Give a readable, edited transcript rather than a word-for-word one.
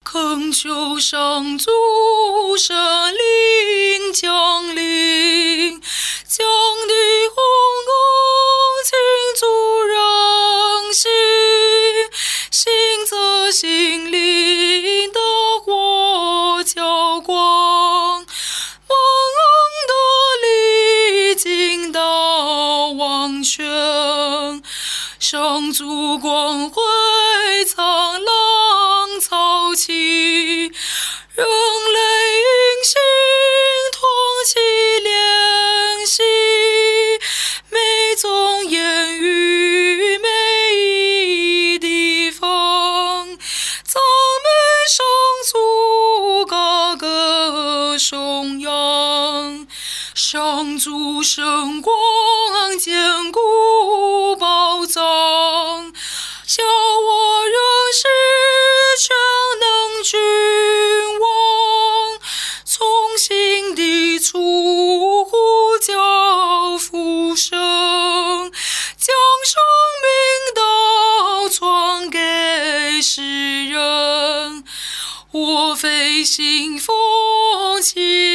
恳求上主神灵降临，将你洪恩倾注人心，行则心灵的火浇光，蒙恩的力尽到王权，上主光辉灿烂草起，人类因心同气联系，每种言语每一地方，赞美上主高歌颂扬，上主圣光坚固保障，叫我认识全能君王，从心底出呼叫复生，将生命道传给世人。我非信奉其